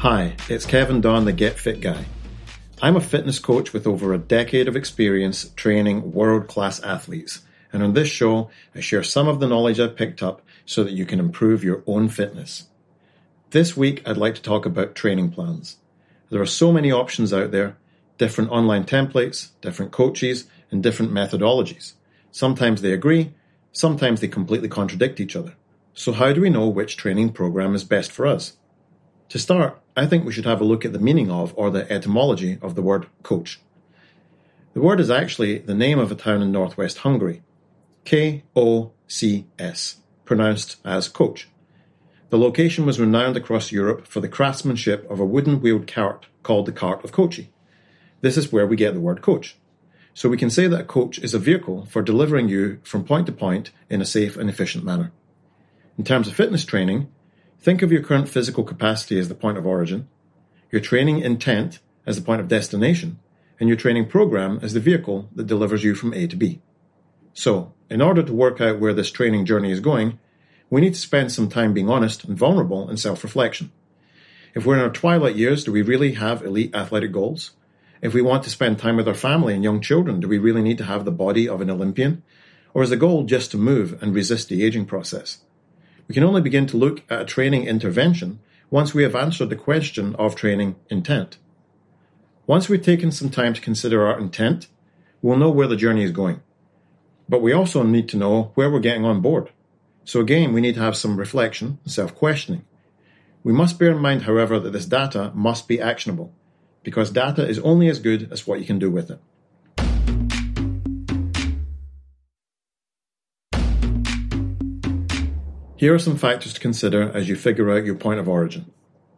Hi, it's Kevin Don, the Get Fit Guy. I'm a fitness coach with over a decade of experience training world-class athletes, and on this show, I share some of the knowledge I've picked up so that you can improve your own fitness. This week, I'd like to talk about training plans. There are so many options out there, different online templates, different coaches, and different methodologies. Sometimes they agree, sometimes they completely contradict each other. So how do we know which training program is best for us? To start, I think we should have a look at the meaning of, or the etymology of the word coach. The word is actually the name of a town in northwest Hungary, K-O-C-S, pronounced as coach. The location was renowned across Europe for the craftsmanship of a wooden-wheeled cart called the Cart of Kochi. This is where we get the word coach. So we can say that a coach is a vehicle for delivering you from point to point in a safe and efficient manner. In terms of fitness training, think of your current physical capacity as the point of origin, your training intent as the point of destination, and your training program as the vehicle that delivers you from A to B. So, in order to work out where this training journey is going, we need to spend some time being honest and vulnerable in self-reflection. If we're in our twilight years, do we really have elite athletic goals? If we want to spend time with our family and young children, do we really need to have the body of an Olympian? Or is the goal just to move and resist the aging process? We can only begin to look at a training intervention once we have answered the question of training intent. Once we've taken some time to consider our intent, we'll know where the journey is going. But we also need to know where we're getting on board. So again, we need to have some reflection and self-questioning. We must bear in mind, however, that this data must be actionable, because data is only as good as what you can do with it. Here are some factors to consider as you figure out your point of origin.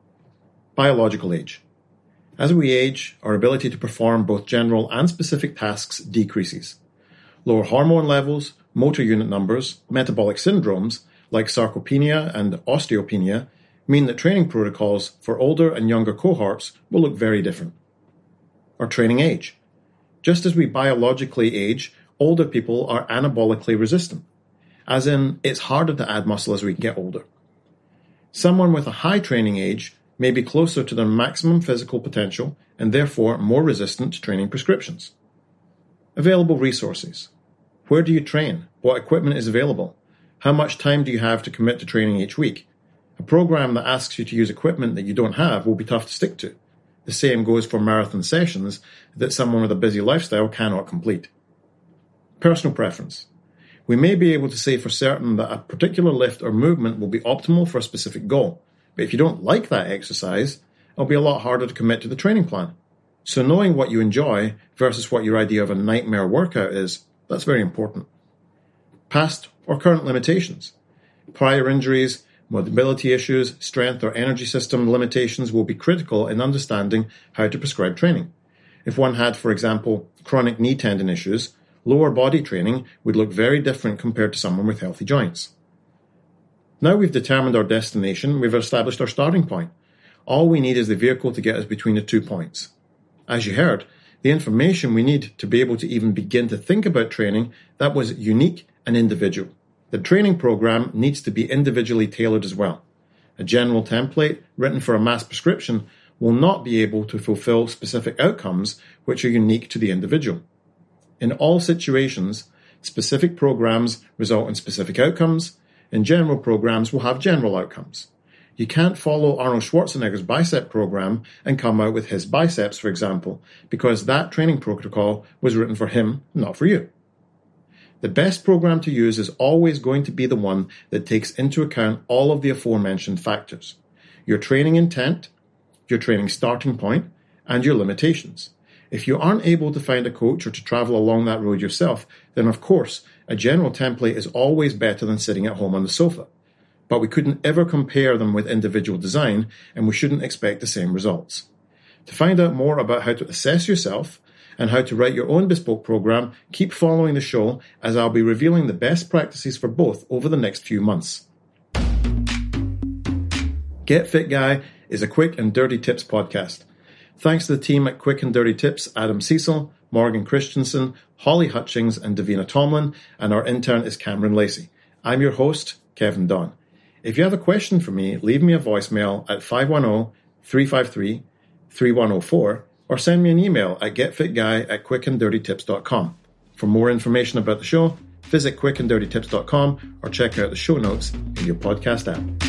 Biological age. As we age, our ability to perform both general and specific tasks decreases. Lower hormone levels, motor unit numbers, metabolic syndromes like sarcopenia and osteopenia mean that training protocols for older and younger cohorts will look very different. Our training age. Just as we biologically age, older people are anabolically resistant. As in, it's harder to add muscle as we get older. Someone with a high training age may be closer to their maximum physical potential and therefore more resistant to training prescriptions. Available resources. Where do you train? What equipment is available? How much time do you have to commit to training each week? A program that asks you to use equipment that you don't have will be tough to stick to. The same goes for marathon sessions that someone with a busy lifestyle cannot complete. Personal preference. We may be able to say for certain that a particular lift or movement will be optimal for a specific goal, but if you don't like that exercise, it'll be a lot harder to commit to the training plan. So knowing what you enjoy versus what your idea of a nightmare workout is, that's very important. Past or current limitations. Prior injuries, mobility issues, strength or energy system limitations will be critical in understanding how to prescribe training. If one had, for example, chronic knee tendon issues, lower body training would look very different compared to someone with healthy joints. Now we've determined our destination, we've established our starting point. All we need is the vehicle to get us between the 2 points. As you heard, the information we need to be able to even begin to think about training, that was unique and individual. The training program needs to be individually tailored as well. A general template written for a mass prescription will not be able to fulfill specific outcomes which are unique to the individual. In all situations, specific programs result in specific outcomes, and general programs will have general outcomes. You can't follow Arnold Schwarzenegger's bicep program and come out with his biceps, for example, because that training protocol was written for him, not for you. The best program to use is always going to be the one that takes into account all of the aforementioned factors: your training intent, your training starting point, and your limitations. If you aren't able to find a coach or to travel along that road yourself, then of course, a general template is always better than sitting at home on the sofa. But we couldn't ever compare them with individual design, and we shouldn't expect the same results. To find out more about how to assess yourself and how to write your own bespoke program, keep following the show as I'll be revealing the best practices for both over the next few months. Get Fit Guy is a quick and dirty tips podcast. Thanks to the team at Quick and Dirty Tips, Adam Cecil, Morgan Christensen, Holly Hutchings, and Davina Tomlin, and our intern is Cameron Lacey. I'm your host, Kevin Don. If you have a question for me, leave me a voicemail at 353-3104 or send me an email at getfitguy@quickanddirtytips.com. For more information about the show, visit quickanddirtytips.com or check out the show notes in your podcast app.